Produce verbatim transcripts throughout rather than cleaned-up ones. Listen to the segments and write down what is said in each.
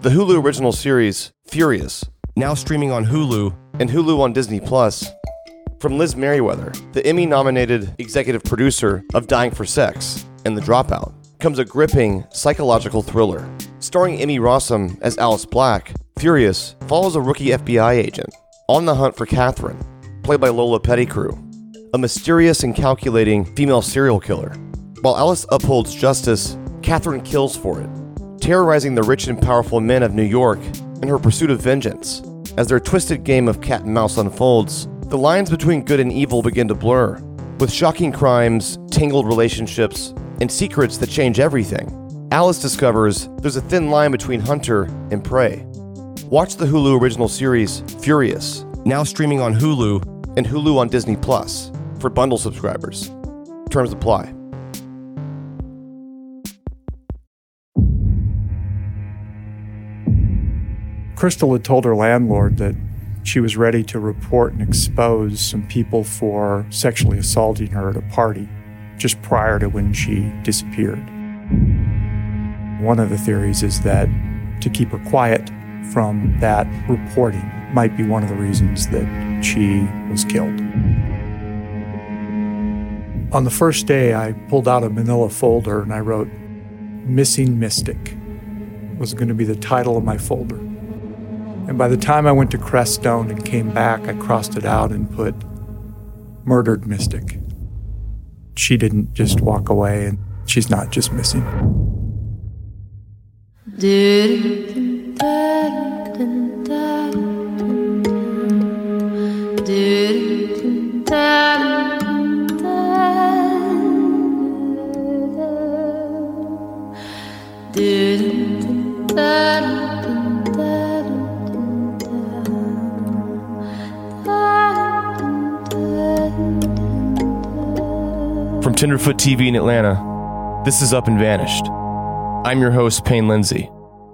the Hulu original series, Furious, now streaming on Hulu and Hulu on Disney Plus. From Liz Merriweather, the Emmy-nominated executive producer of Dying for Sex and The Dropout, comes a gripping psychological thriller. Starring Emmy Rossum as Alice Black, Furious follows a rookie F B I agent on the hunt for Catherine, played by Lola Pettigrew, a mysterious and calculating female serial killer. While Alice upholds justice, Catherine kills for it, terrorizing the rich and powerful men of New York in her pursuit of vengeance. As their twisted game of cat and mouse unfolds, the lines between good and evil begin to blur, with shocking crimes, tangled relationships, and secrets that change everything. Alice discovers there's a thin line between hunter and prey. Watch the Hulu original series, Furious, now streaming on Hulu and Hulu on Disney Plus for bundle subscribers. Terms apply. Crystal had told her landlord that she was ready to report and expose some people for sexually assaulting her at a party just prior to when she disappeared. One of the theories is that to keep her quiet from that reporting might be one of the reasons that she was killed. On the first day, I pulled out a manila folder and I wrote, "Missing Mystic" was going to be the title of my folder. And by the time I went to Crestone and came back, I crossed it out and put "Murdered Mystic." She didn't just walk away, and she's not just missing. From Tenderfoot T V in Atlanta, this is Up and Vanished. I'm your host, Payne Lindsay.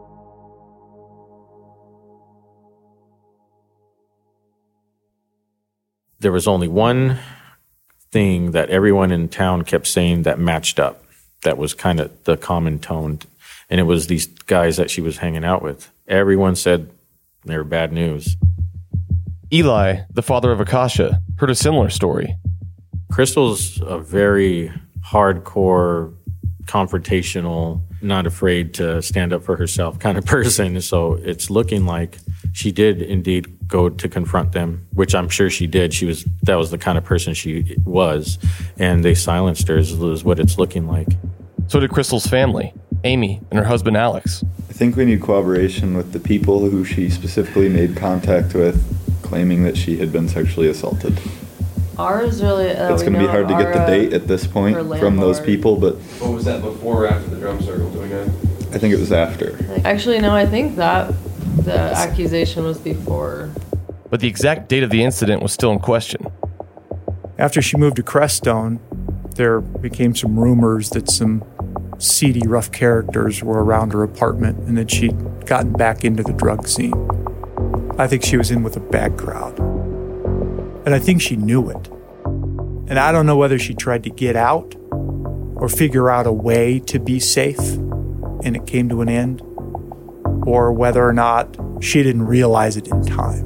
There was only one thing that everyone in town kept saying that matched up. That was kind of the common tone. And it was these guys that she was hanging out with. Everyone said they were bad news. Eli, the father of Akasha, heard a similar story. Crystal's a very hardcore, confrontational, not afraid to stand up for herself kind of person. So it's looking like she did indeed go to confront them, which I'm sure she did. She was that was the kind of person she was, and they silenced her is, is what it's looking like. So did Crystal's family, Amy and her husband Alex. I think we need cooperation with the people who she specifically made contact with, claiming that she had been sexually assaulted. Ours really... Uh, it's going to be hard to our, get the date at this point from those people, but... What was that, before or after the drum circle doing it? I think it was after. Actually, no, I think that the accusation was before. But the exact date of the incident was still in question. After she moved to Crestone, there became some rumors that some seedy, rough characters were around her apartment and that she'd gotten back into the drug scene. I think she was in with a bad crowd. And I think she knew it. And I don't know whether she tried to get out or figure out a way to be safe and it came to an end, or whether or not she didn't realize it in time.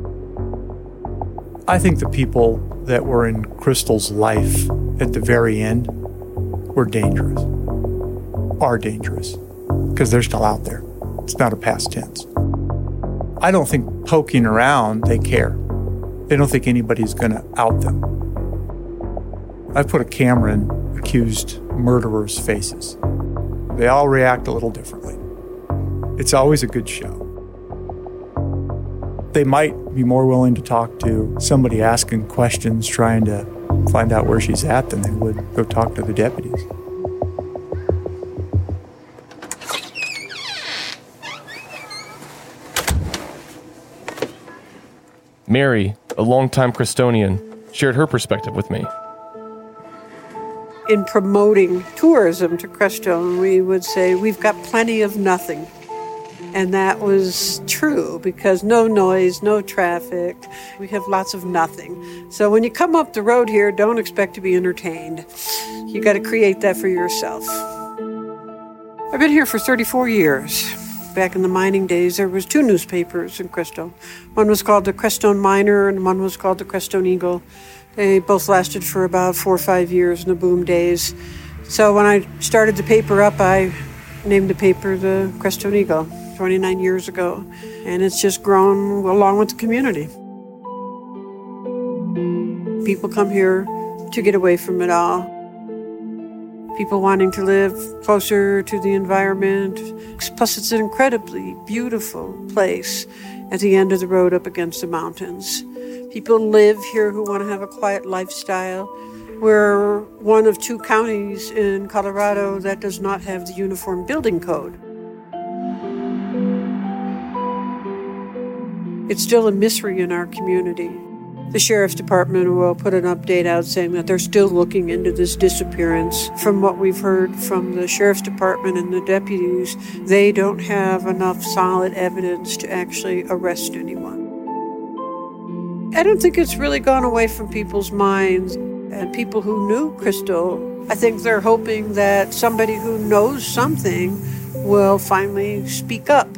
I think the people that were in Crystal's life at the very end were dangerous, are dangerous, because they're still out there. It's not a past tense. I don't think poking around, they care. They don't think anybody's going to out them. I put a camera in accused murderers' faces. They all react a little differently. It's always a good show. They might be more willing to talk to somebody asking questions, trying to find out where she's at, than they would go talk to the deputies. Mary, a longtime Crestonian, shared her perspective with me. In promoting tourism to Crestone, we would say we've got plenty of nothing. And that was true because no noise, no traffic. We have lots of nothing. So when you come up the road here, don't expect to be entertained. You got to create that for yourself. I've been here for thirty-four years. back in the mining days, there was two newspapers in Crestone. One was called the Crestone Miner and one was called the Crestone Eagle. They both lasted for about four or five years in the boom days. So when I started the paper up, I named the paper the Crestone Eagle twenty-nine years ago. And it's just grown along with the community. People come here to get away from it all. People wanting to live closer to the environment. Plus, it's an incredibly beautiful place at the end of the road up against the mountains. People live here who want to have a quiet lifestyle. We're one of two counties in Colorado that does not have the Uniform Building Code. It's still a mystery in our community. The Sheriff's Department will put an update out saying that they're still looking into this disappearance. From what we've heard from the Sheriff's Department and the deputies, they don't have enough solid evidence to actually arrest anyone. I don't think it's really gone away from people's minds. And people who knew Crystal, I think they're hoping that somebody who knows something will finally speak up.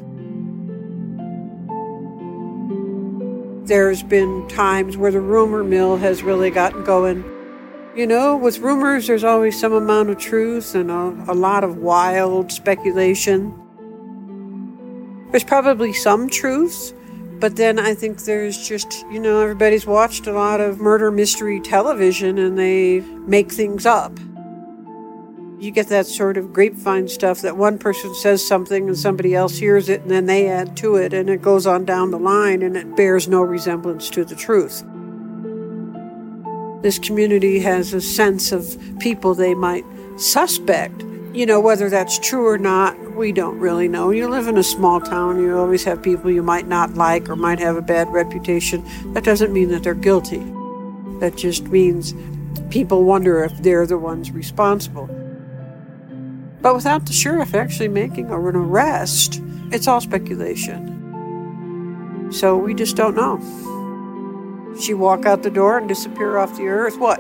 There's been times where the rumor mill has really gotten going. You know, with rumors, there's always some amount of truth and a, a lot of wild speculation. There's probably some truth, but then I think there's just, you know, everybody's watched a lot of murder mystery television and they make things up. You get that sort of grapevine stuff that one person says something and somebody else hears it and then they add to it and it goes on down the line and it bears no resemblance to the truth. This community has a sense of people they might suspect. You know, whether that's true or not, we don't really know. You live in a small town, you always have people you might not like or might have a bad reputation. That doesn't mean that they're guilty. That just means people wonder if they're the ones responsible. But without the sheriff actually making an arrest, it's all speculation. So we just don't know. She walk out the door and disappear off the earth, what?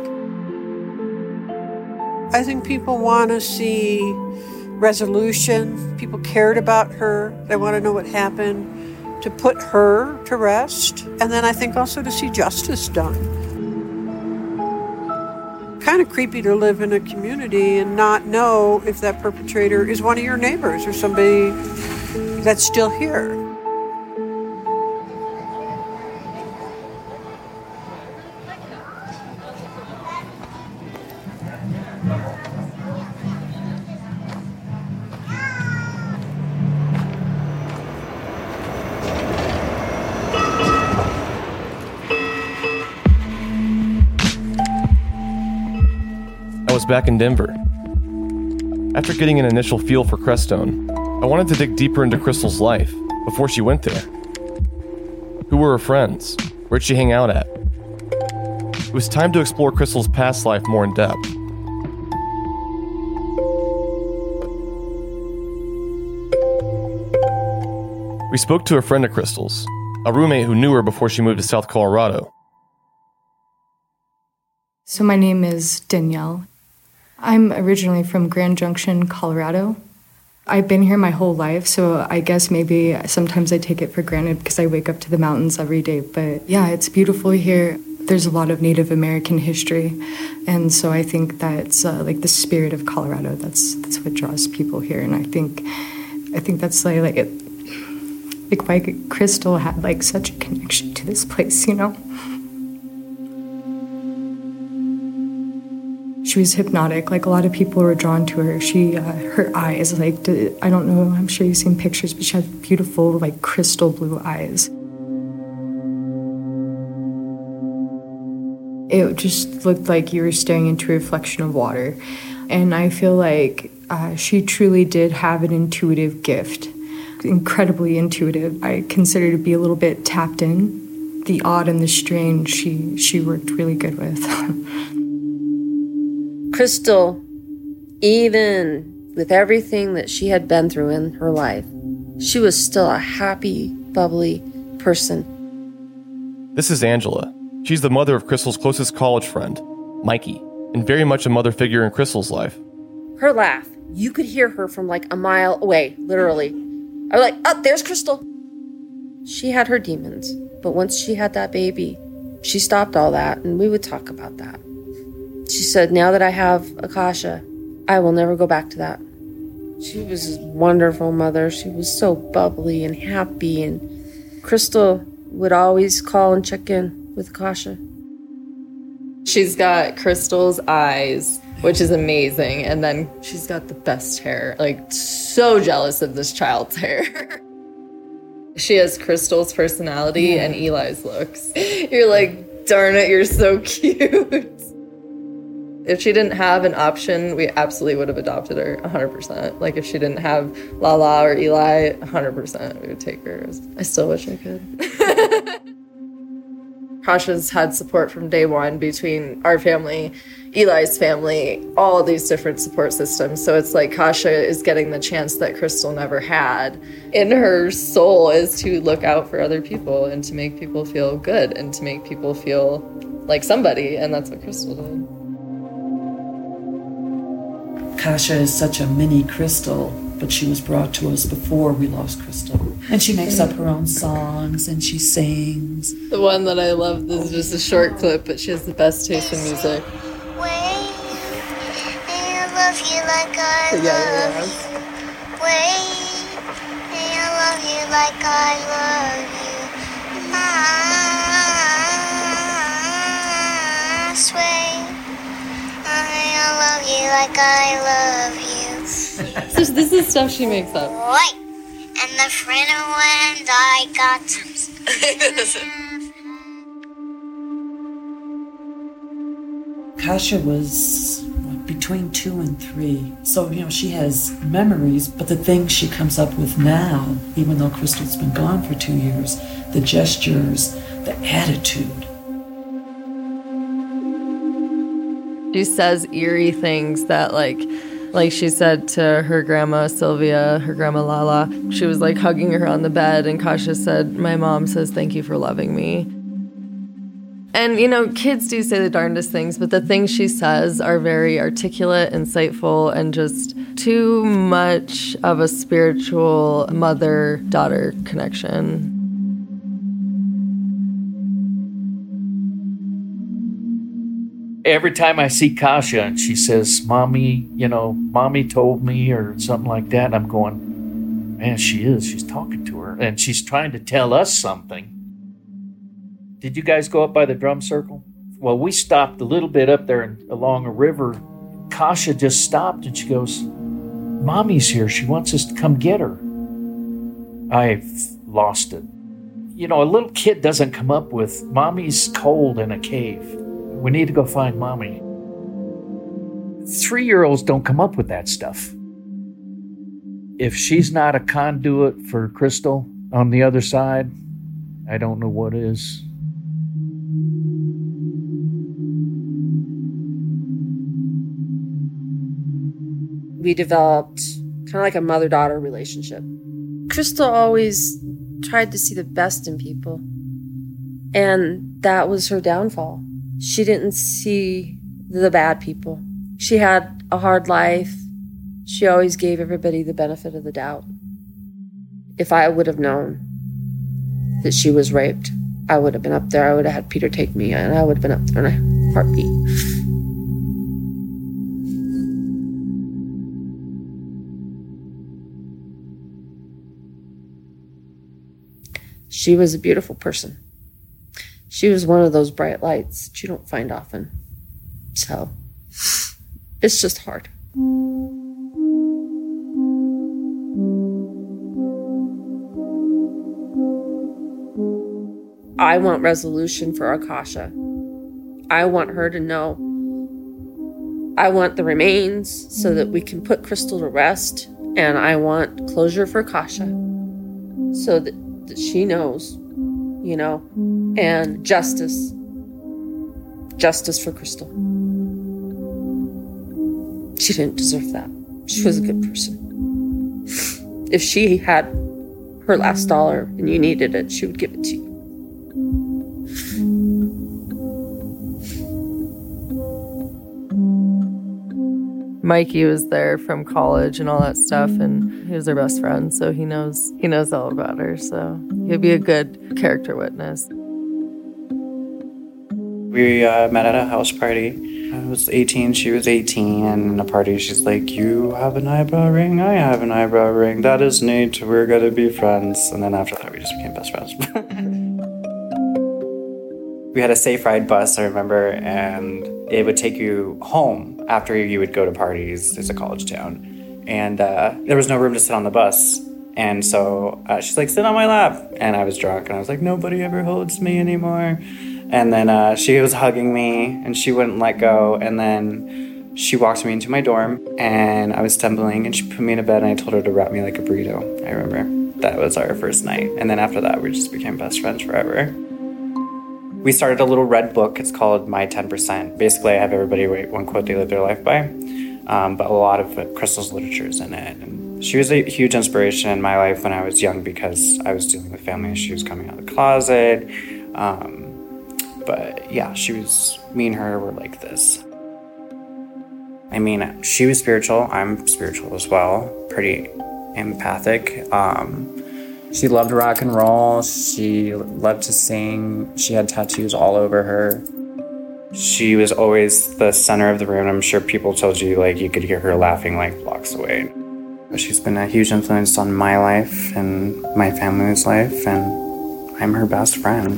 I think people want to see resolution. People cared about her. They want to know what happened, to put her to rest. And then I think also to see justice done. Kind of creepy to live in a community and not know if that perpetrator is one of your neighbors or somebody that's still here. I was back in Denver. After getting an initial feel for Crestone, I wanted to dig deeper into Crystal's life before she went there. Who were her friends? Where'd she hang out at? It was time to explore Crystal's past life more in depth. We spoke to a friend of Crystal's, a roommate who knew her before she moved to South Colorado. So my name is Danielle. I'm originally from Grand Junction, Colorado. I've been here my whole life, so I guess maybe sometimes I take it for granted because I wake up to the mountains every day. But yeah, it's beautiful here. There's a lot of Native American history, and so I think that's uh, like the spirit of Colorado. That's that's what draws people here, and I think I think that's like like, it, like why Crystal had like such a connection to this place, you know. She was hypnotic. Like, a lot of people were drawn to her. She, uh, her eyes, like, I don't know, I'm sure you've seen pictures, but she had beautiful, like, crystal blue eyes. It just looked like you were staring into a reflection of water. And I feel like uh, she truly did have an intuitive gift, incredibly intuitive. I consider her to be a little bit tapped in. The odd and the strange, she, she worked really good with. Crystal, even with everything that she had been through in her life, she was still a happy, bubbly person. This is Angela. She's the mother of Crystal's closest college friend, Mikey, and very much a mother figure in Crystal's life. Her laugh, you could hear her from like a mile away, literally. I was like, oh, there's Crystal. She had her demons, but once she had that baby, she stopped all that, and we would talk about that. She said, now that I have Akasha, I will never go back to that. She was a wonderful mother. She was so bubbly and happy, and Crystal would always call and check in with Akasha. She's got Crystal's eyes, which is amazing, and then she's got the best hair. Like, so jealous of this child's hair. She has Crystal's personality yeah. and Eli's looks. You're like, darn it, you're so cute. If she didn't have an option, we absolutely would have adopted her one hundred percent. Like, if she didn't have Lala or Eli, one hundred percent we would take her. I still wish I could. Kasha's had support from day one between our family, Eli's family, all of these different support systems. So it's like Kasha is getting the chance that Crystal never had. In her soul is to look out for other people and to make people feel good and to make people feel like somebody. And that's what Crystal did. Kasha is such a mini Crystal, but she was brought to us before we lost Crystal. And she makes up her own songs and she sings. The one that I love is just a short clip, but she has the best taste in music. Wait, may I love you like I yeah, love yeah. you. Wait, may I love you like I love you. I swear, I love you like I love you. So this is stuff she makes up. Right. And the friend when I got some. Kasha was what, between two and three. So, you know, she has memories, but the things she comes up with now, even though Crystal's been gone for two years, the gestures, the attitude. She says eerie things that, like, like she said to her grandma Sylvia, her grandma Lala. She was like hugging her on the bed, and Kasha said, my mom says thank you for loving me. And, you know, kids do say the darndest things, but the things she says are very articulate, insightful, and just too much of a spiritual mother-daughter connection. Every time I see Kasha and she says, Mommy, you know, Mommy told me or something like that, I'm going, man, she is. She's talking to her. And she's trying to tell us something. Did you guys go up by the drum circle? Well, we stopped a little bit up there and along a river. Kasha just stopped and she goes, Mommy's here. She wants us to come get her. I've lost it. You know, a little kid doesn't come up with, Mommy's cold in a cave. We need to go find Mommy. Three-year-olds don't come up with that stuff. If she's not a conduit for Crystal on the other side, I don't know what is. We developed kind of like a mother-daughter relationship. Crystal always tried to see the best in people, and that was her downfall. She didn't see the bad people. She had a hard life. She always gave everybody the benefit of the doubt. If I would have known that she was raped, I would have been up there. I would have had Peter take me, and I would have been up there in a heartbeat. She was a beautiful person. She was one of those bright lights that you don't find often. So, it's just hard. I want resolution for Akasha. I want her to know. I want the remains so that we can put Crystal to rest. And I want closure for Akasha so that, that she knows, you know, and justice. Justice for Crystal. She didn't deserve that. She was a good person. If she had her last dollar and you needed it, she would give it to you. Mikey was there from college and all that stuff, and he was their best friend, so he knows he knows all about her. So he'd be a good character witness. We uh, met at a house party. I was eighteen, she was eighteen, and in a party she's like, you have an eyebrow ring, I have an eyebrow ring, that is neat, we're gonna be friends. And then after that we just became best friends. We had a Safe Ride bus, I remember, and it would take you home after you would go to parties. It's a college town. And uh, there was no room to sit on the bus. And so uh, she's like, sit on my lap. And I was drunk, and I was like, nobody ever holds me anymore. And then uh, she was hugging me, and she wouldn't let go. And then she walked me into my dorm, and I was stumbling, and she put me in a bed, and I told her to wrap me like a burrito. I remember. That was our first night. And then after that, we just became best friends forever. We started a little red book. It's called My ten percent. Basically, I have everybody write one quote they live their life by, um, but a lot of it, Crystal's literature is in it. And she was a huge inspiration in my life when I was young because I was dealing with family issues coming out of the closet. Um, but yeah, she was, me and her were like this. I mean, she was spiritual. I'm spiritual as well, pretty empathic. Um, She loved rock and roll. She loved to sing. She had tattoos all over her. She was always the center of the room. I'm sure people told you, like, you could hear her laughing, like, blocks away. She's been a huge influence on my life and my family's life, and I'm her best friend.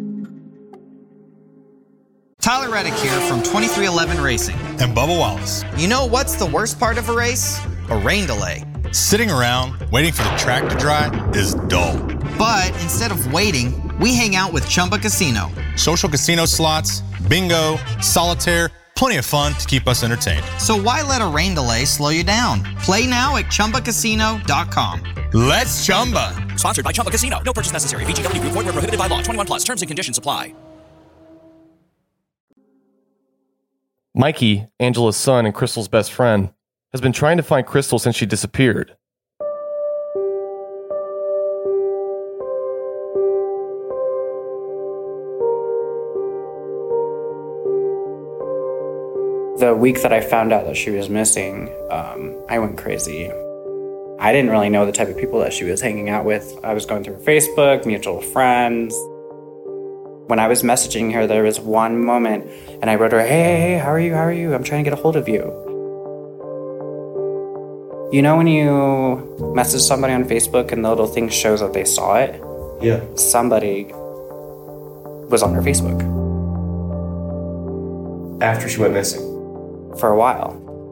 Tyler Reddick here from twenty-three eleven Racing. And Bubba Wallace. You know what's the worst part of a race? A rain delay. Sitting around waiting for the track to dry is dull. But instead of waiting, we hang out with Chumba Casino. Social casino slots, bingo, solitaire, plenty of fun to keep us entertained. So why let a rain delay slow you down? Play now at Chumba Casino dot com. Let's Chumba. Sponsored by Chumba Casino. No purchase necessary. V G W Group. Void where prohibited by law. twenty-one plus. Terms and conditions apply. Mikey, Angela's son and Crystal's best friend, has been trying to find Crystal since she disappeared. The week that I found out that she was missing, um, I went crazy. I didn't really know the type of people that she was hanging out with. I was going through Facebook, mutual friends. When I was messaging her, there was one moment, and I wrote her, hey, hey, hey, how are you, how are you? I'm trying to get a hold of you. You know when you message somebody on Facebook and the little thing shows that they saw it? Yeah. Somebody was on her Facebook. After she went missing? For a while.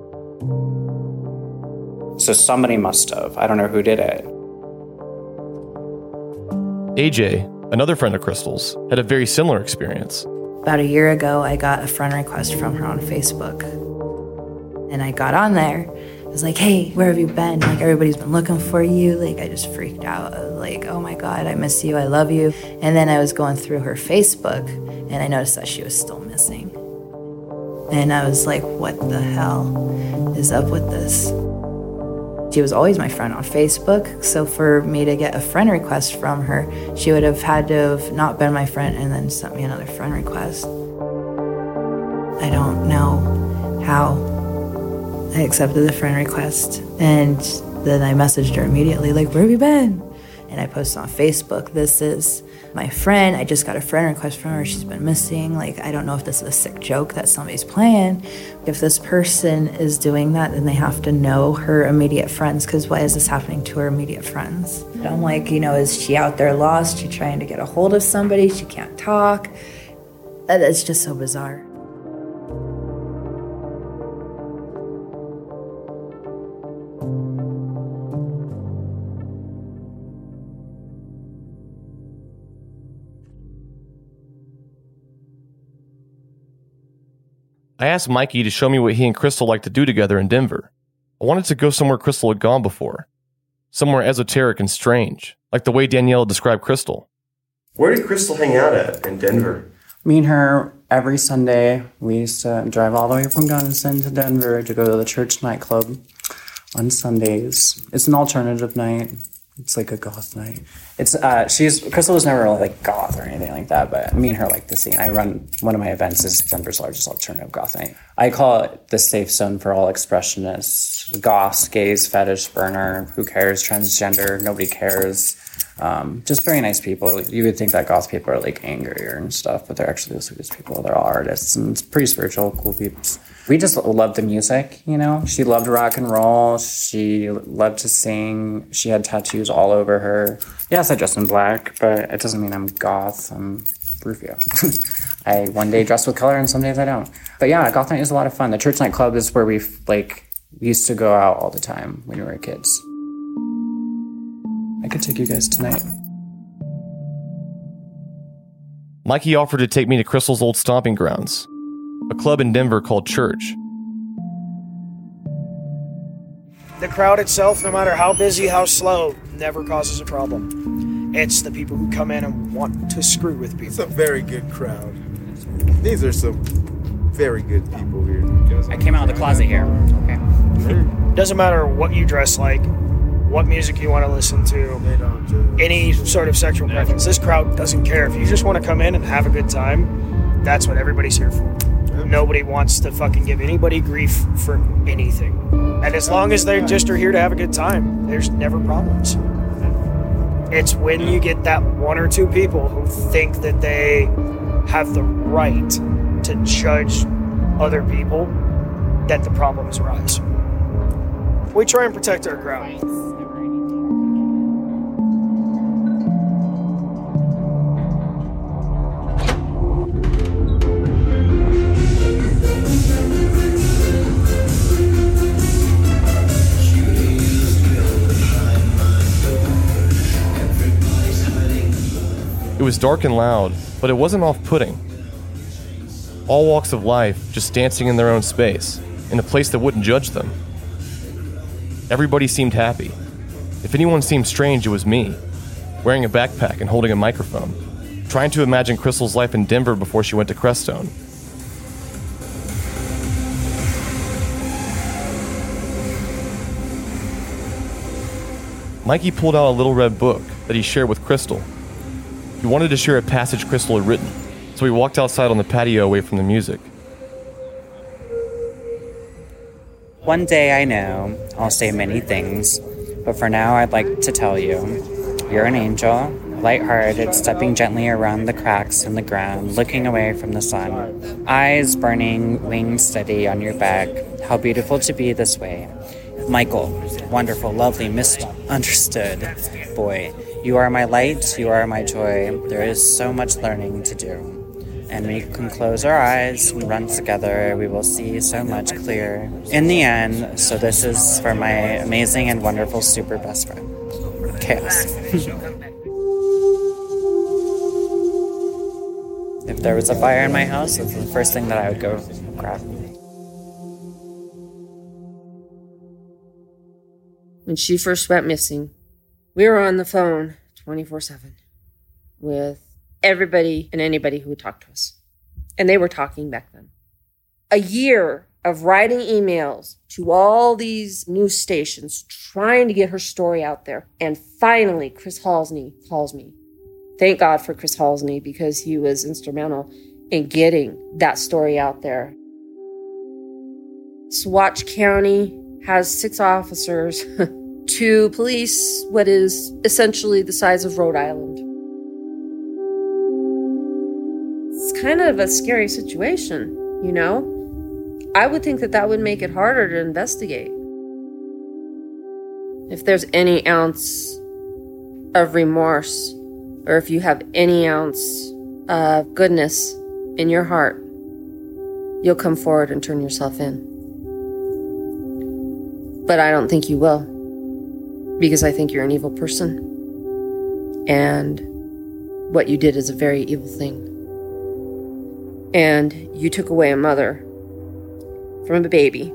So somebody must have. I don't know who did it. A J, another friend of Crystal's, had a very similar experience. About a year ago, I got a friend request from her on Facebook. And I got on there. I was like, hey, where have you been? Like, everybody's been looking for you. Like, I just freaked out. I was like, oh my God, I miss you. I love you. And then I was going through her Facebook, and I noticed that she was still missing. And I was like, what the hell is up with this? She was always my friend on Facebook, so for me to get a friend request from her, she would have had to have not been my friend and then sent me another friend request. I don't know how I accepted the friend request, and then I messaged her immediately, like, where have you been? And I posted on Facebook, this is my friend. I just got a friend request from her. She's been missing. Like, I don't know if this is a sick joke that somebody's playing. If this person is doing that, then they have to know her immediate friends, because why is this happening to her immediate friends? I'm like, you know, is she out there lost? She trying to get a hold of somebody? She can't talk. That's just so bizarre. I asked Mikey to show me what he and Crystal like to do together in Denver. I wanted to go somewhere Crystal had gone before. Somewhere esoteric and strange, like the way Danielle described Crystal. Where did Crystal hang out at in Denver? Me and her, every Sunday, we used to drive all the way from Gunnison to Denver to go to the church nightclub on Sundays. It's an alternative night. It's like a goth night. It's uh, she's Crystal was never really like goth or anything like that, but me and her like the scene. I run one of my events is Denver's largest alternative goth night. I call it the safe zone for all expressionists, goths, gays, fetish burner, who cares, transgender, nobody cares. Um, just very nice people. You would think that goth people are like angrier and stuff, but they're actually the sweetest people. They're all artists and it's pretty spiritual, cool peeps. We just love the music, you know? She loved rock and roll. She loved to sing. She had tattoos all over her. Yes, I dress in black, but it doesn't mean I'm goth. I'm Rufio. I one day dress with color and some days I don't. But yeah, goth night is a lot of fun. The church night club is where we like used to go out all the time when we were kids. I could take you guys tonight. Mikey offered to take me to Crystal's old stomping grounds, a club in Denver called Church. The crowd itself, no matter how busy, how slow, never causes a problem. It's the people who come in and want to screw with people. It's a very good crowd. These are some very good people here. I came out of the closet here. Okay. Doesn't matter what you dress like, what music you want to listen to, any sort of sexual preference. This crowd doesn't care. If you just want to come in and have a good time, that's what everybody's here for. Nobody wants to fucking give anybody grief for anything. And as long as they just are here to have a good time, there's never problems. It's when you get that one or two people who think that they have the right to judge other people that the problems arise. We try and protect our crowd. It was dark and loud, but it wasn't off-putting. All walks of life just dancing in their own space, in a place that wouldn't judge them. Everybody seemed happy. If anyone seemed strange, it was me, wearing a backpack and holding a microphone, trying to imagine Crystal's life in Denver before she went to Crestone. Mikey pulled out a little red book that he shared with Crystal. He wanted to share a passage Crystal had written, so we walked outside on the patio away from the music. One day I know I'll say many things, but for now I'd like to tell you, you're an angel, lighthearted, stepping gently around the cracks in the ground, looking away from the sun. Eyes burning, wings steady on your back. How beautiful to be this way. Michael, wonderful, lovely, misunderstood boy. You are my light, you are my joy. There is so much learning to do. And we can close our eyes and run together. We will see so much clearer. In the end, so this is for my amazing and wonderful super best friend, Chaos. If there was a fire in my house, that's the first thing that I would go grab. When she first went missing, we were on the phone twenty-four seven with everybody and anybody who would talk to us. And they were talking back then. A year of writing emails to all these news stations, trying to get her story out there. And finally, Chris Halsney calls me. Thank God for Chris Halsney, because he was instrumental in getting that story out there. Swatch County has six officers to police what is essentially the size of Rhode Island. It's kind of a scary situation, you know? I would think that that would make it harder to investigate. If there's any ounce of remorse, or if you have any ounce of goodness in your heart, you'll come forward and turn yourself in. But I don't think you will, because I think you're an evil person. And what you did is a very evil thing. And you took away a mother from a baby.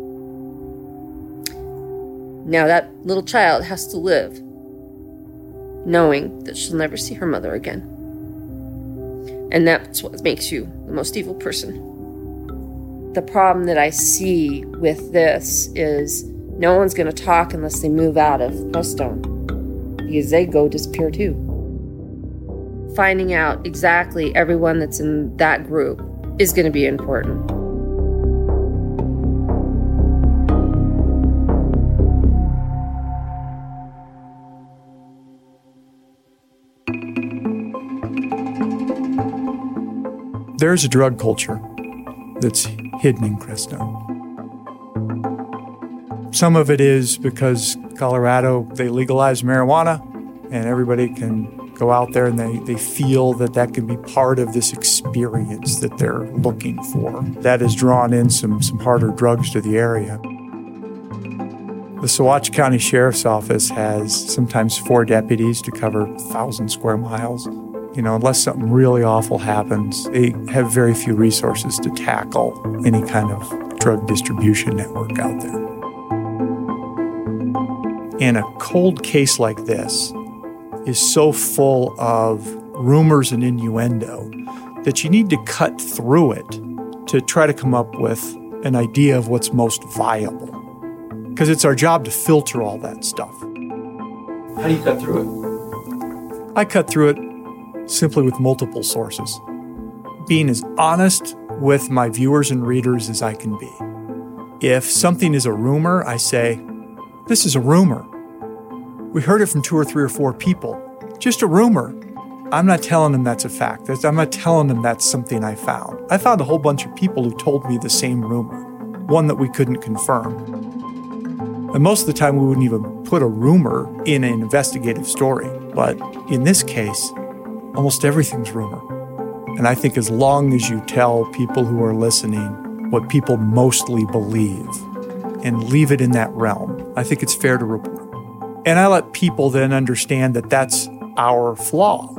Now that little child has to live knowing that she'll never see her mother again. And that's what makes you the most evil person. The problem that I see with this is no one's going to talk unless they move out of Crestone. because they go disappear too. Finding out exactly everyone that's in that group is going to be important. There's a drug culture that's hidden in Crestone. Some of it is because Colorado, they legalize marijuana, and everybody can go out there and they, they feel that that can be part of this experience that they're looking for. That has drawn in some, some harder drugs to the area. The Saguache County Sheriff's Office has sometimes four deputies to cover one thousand square miles. You know, unless something really awful happens, they have very few resources to tackle any kind of drug distribution network out there. And a cold case like this is so full of rumors and innuendo that you need to cut through it to try to come up with an idea of what's most viable. Because it's our job to filter all that stuff. How do you cut through it? I cut through it simply with multiple sources. Being as honest with my viewers and readers as I can be. If something is a rumor, I say, this is a rumor. We heard it from two or three or four people. Just a rumor. I'm not telling them that's a fact. I'm not telling them that's something I found. I found a whole bunch of people who told me the same rumor, one that we couldn't confirm. And most of the time we wouldn't even put a rumor in an investigative story. But in this case, almost everything's rumor. And I think as long as you tell people who are listening what people mostly believe and leave it in that realm, I think it's fair to report. And I let people then understand that that's our flaw.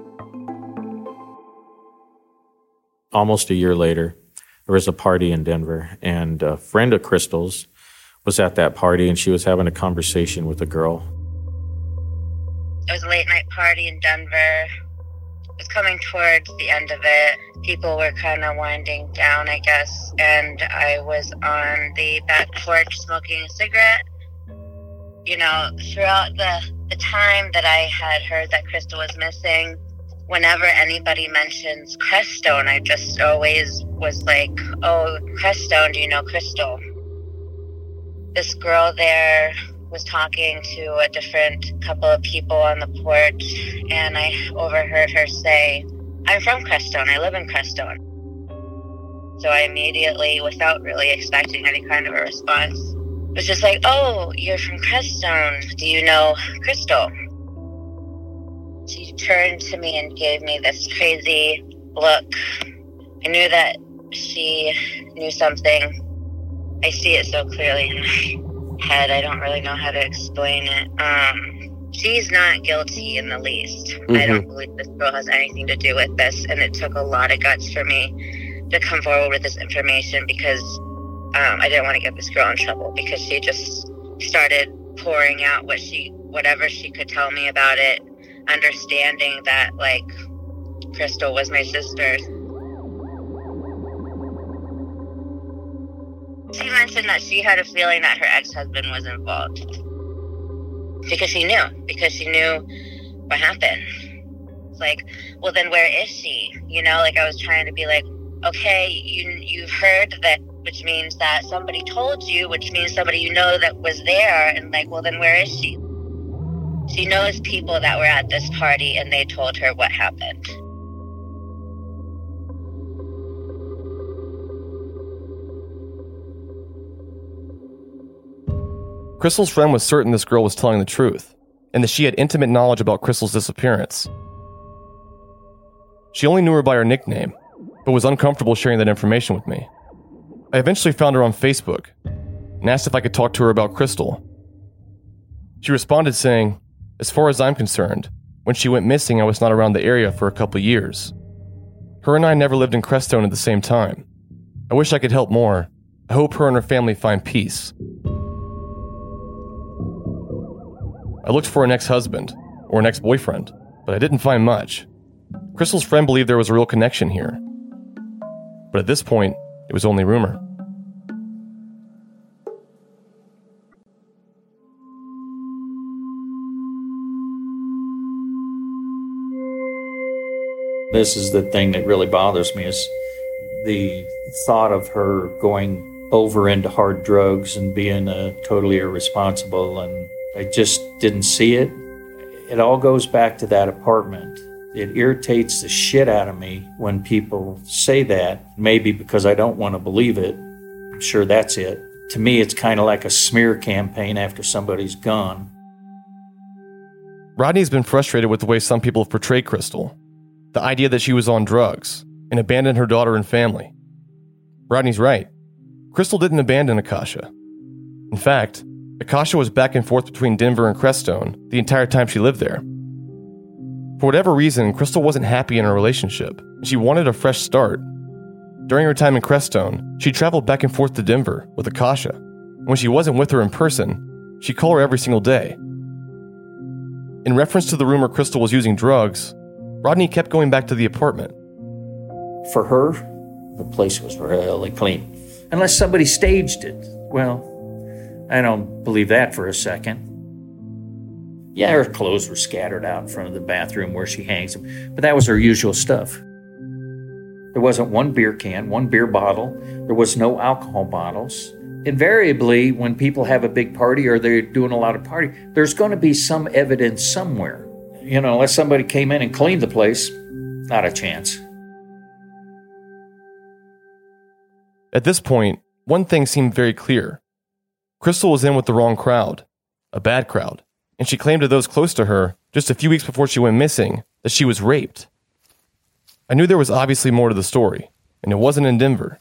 Almost a year later, there was a party in Denver, and a friend of Crystal's was at that party, and she was having a conversation with a girl. It was a late night party in Denver. It was coming towards the end of it. People were kind of winding down, I guess, and I was on the back porch smoking a cigarette. You know, throughout the, the time that I had heard that Crystal was missing, whenever anybody mentions Crestone, I just always was like, oh, Crestone, do you know Crystal? This girl there was talking to a different couple of people on the porch, and I overheard her say, I'm from Crestone, I live in Crestone. So I immediately, without really expecting any kind of a response, was just like, oh, you're from Crestone, do you know Crystal? She turned to me and gave me this crazy look. I knew that she knew something. I see it so clearly in my head. I don't really know how to explain it. Um, she's not guilty in the least. Mm-hmm. I don't believe this girl has anything to do with this, and it took a lot of guts for me to come forward with this information because um, I didn't want to get this girl in trouble because she just started pouring out what she, whatever she could tell me about it, understanding that, like, Crystal was my sister. She mentioned that she had a feeling that her ex-husband was involved. Because she knew. Because she knew what happened. It's like, well, then where is she? You know, like I was trying to be like, okay, you, you've heard that, which means that somebody told you, which means somebody you know that was there. And like, well, then where is she? She knows people that were at this party and they told her what happened. Crystal's friend was certain this girl was telling the truth, and that she had intimate knowledge about Crystal's disappearance. She only knew her by her nickname, but was uncomfortable sharing that information with me. I eventually found her on Facebook, and asked if I could talk to her about Crystal. She responded saying, as far as I'm concerned, when she went missing I was not around the area for a couple years. Her and I never lived in Crestone at the same time. I wish I could help more. I hope her and her family find peace. I looked for an ex-husband, or an ex-boyfriend, but I didn't find much. Crystal's friend believed there was a real connection here. But at this point, it was only rumor. This is the thing that really bothers me, is the thought of her going over into hard drugs and being uh, totally irresponsible, and I just didn't see it. It all goes back to that apartment. It irritates the shit out of me when people say that, maybe because I don't want to believe it. I'm sure that's it. To me, it's kind of like a smear campaign after somebody's gone. Rodney's been frustrated with the way some people have portrayed Crystal. The idea that she was on drugs and abandoned her daughter and family. Rodney's right. Crystal didn't abandon Akasha. In fact, Akasha was back and forth between Denver and Crestone the entire time she lived there. For whatever reason, Crystal wasn't happy in her relationship, and she wanted a fresh start. During her time in Crestone, she traveled back and forth to Denver with Akasha. And when she wasn't with her in person, she'd call her every single day. In reference to the rumor Crystal was using drugs, Rodney kept going back to the apartment. For her, the place was really clean. Unless somebody staged it. Well, I don't believe that for a second. Yeah, her clothes were scattered out in front of the bathroom where she hangs them, but that was her usual stuff. There wasn't one beer can, one beer bottle. There was no alcohol bottles. Invariably, when people have a big party or they're doing a lot of party, there's going to be some evidence somewhere. You know, unless somebody came in and cleaned the place, not a chance. At this point, one thing seemed very clear. Crystal was in with the wrong crowd, a bad crowd, and she claimed to those close to her, just a few weeks before she went missing, that she was raped. I knew there was obviously more to the story, and it wasn't in Denver.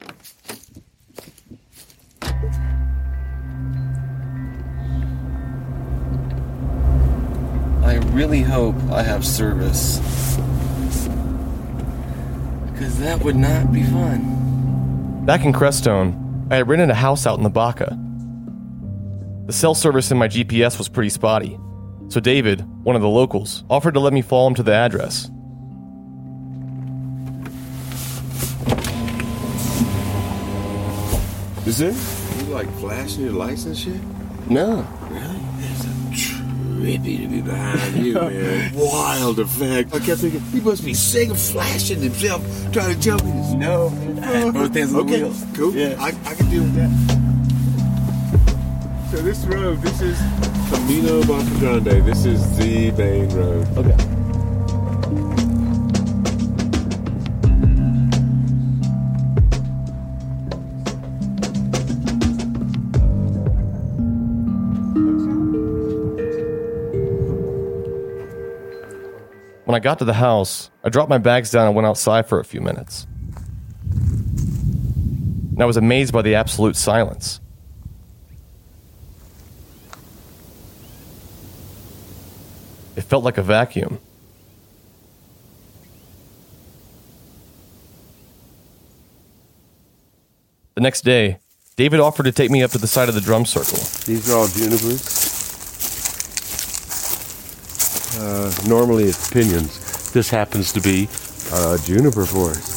I really hope I have service, because that would not be fun. Back in Crestone, I had rented a house out in the Baca. The cell service in my G P S was pretty spotty, so David, one of the locals, offered to let me follow him to the address. Is it? You like flashing your lights and shit? No. Really? It's a trippy to be behind you, man. Wild effect. I kept thinking, he must be sick of flashing himself, trying to tell me this. No, man. I had both hands on the wheels. Cool. Yeah. I, I can deal with that. So this road, this is Camino Monte Grande. This is the main road. Okay. When I got to the house, I dropped my bags down and went outside for a few minutes. And I was amazed by the absolute silence. It felt like a vacuum. The next day, David offered to take me up to the side of the drum circle. These are all junipers. Uh, normally it's pinyons. This happens to be a juniper forest.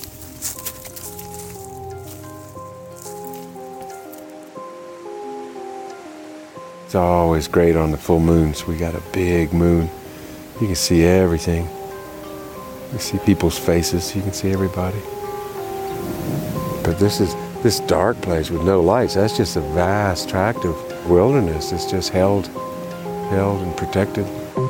It's always great on the full moons. We got a big moon. You can see everything. You see people's faces. You can see everybody. But this is this dark place with no lights. That's just a vast tract of wilderness. It's just held, held and protected.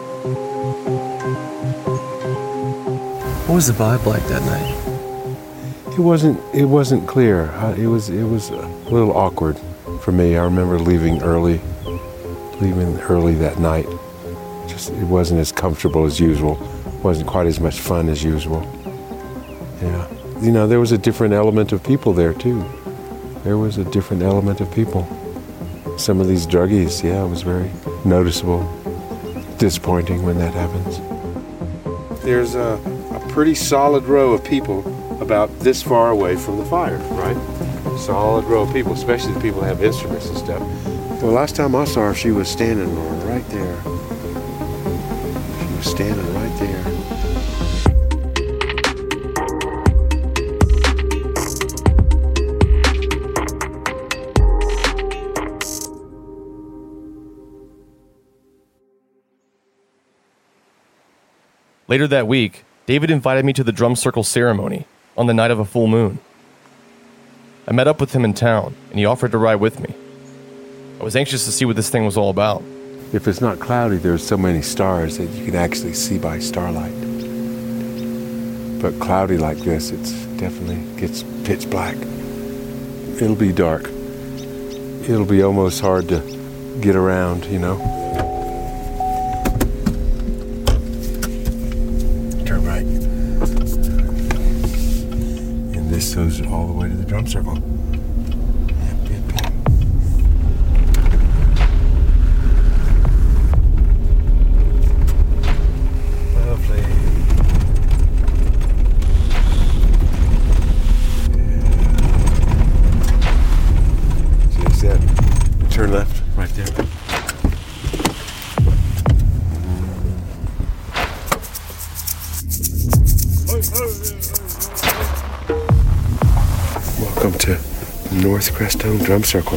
What was the vibe like that night? It wasn't. It wasn't clear. It was. It was a little awkward for me. I remember leaving early, leaving early that night. Just it wasn't as comfortable as usual. It wasn't quite as much fun as usual. Yeah. You know, there was a different element of people there too. There was a different element of people. Some of these druggies, yeah, it was very noticeable. Disappointing when that happens. There's a, a pretty solid row of people about this far away from the fire, right? Solid row of people, especially the people that have instruments and stuff. Well, last time I saw her, she was standing right there. She was standing right there. Later that week, David invited me to the drum circle ceremony on the night of a full moon. I met up with him in town, and he offered to ride with me. I was anxious to see what this thing was all about. If it's not cloudy, there's so many stars that you can actually see by starlight. But cloudy like this, it's definitely gets pitch black. It'll be dark. It'll be almost hard to get around, you know. Turn right. And this goes all the way to the drum circle. Yep, yep, yep. Lovely. Just that. Turn left, right there. Welcome to North Crestone Drum Circle.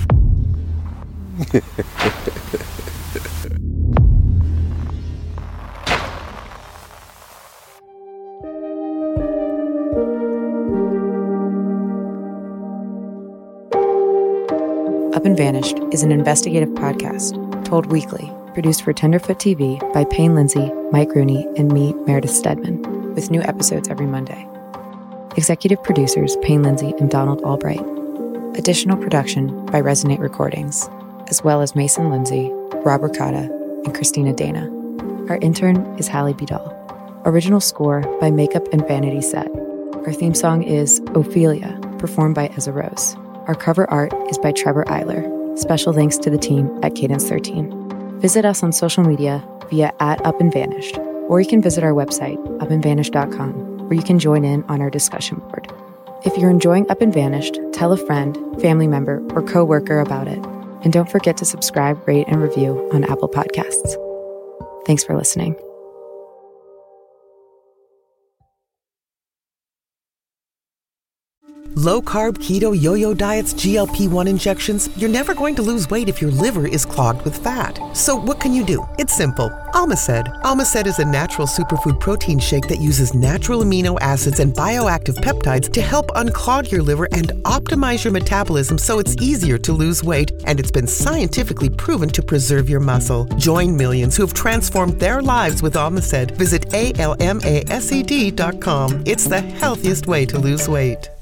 Up and Vanished is an investigative podcast told weekly, produced for Tenderfoot T V by Payne Lindsay, Mike Rooney, and me, Meredith Stedman, with new episodes every Monday. Executive producers Payne Lindsay and Donald Albright. Additional production by Resonate Recordings, as well as Mason Lindsay, Rob Ricotta, and Christina Dana. Our intern is Hallie Bidal. Original score by Makeup and Vanity Set. Our theme song is Ophelia, performed by Ezra Rose. Our cover art is by Trevor Eiler. Special thanks to the team at Cadence thirteen. Visit us on social media via at Up and Vanished, or you can visit our website, up and vanished dot com, where you can join in on our discussion board. If you're enjoying Up and Vanished, tell a friend, family member, or coworker about it. And don't forget to subscribe, rate, and review on Apple Podcasts. Thanks for listening. Low-carb, keto, yo-yo diets, G L P one injections, you're never going to lose weight if your liver is clogged with fat. So what can you do? It's simple. Almaced. Almaced is a natural superfood protein shake that uses natural amino acids and bioactive peptides to help unclog your liver and optimize your metabolism so it's easier to lose weight, and it's been scientifically proven to preserve your muscle. Join millions who have transformed their lives with Almaced. Visit A L M A S E D dot com. It's the healthiest way to lose weight.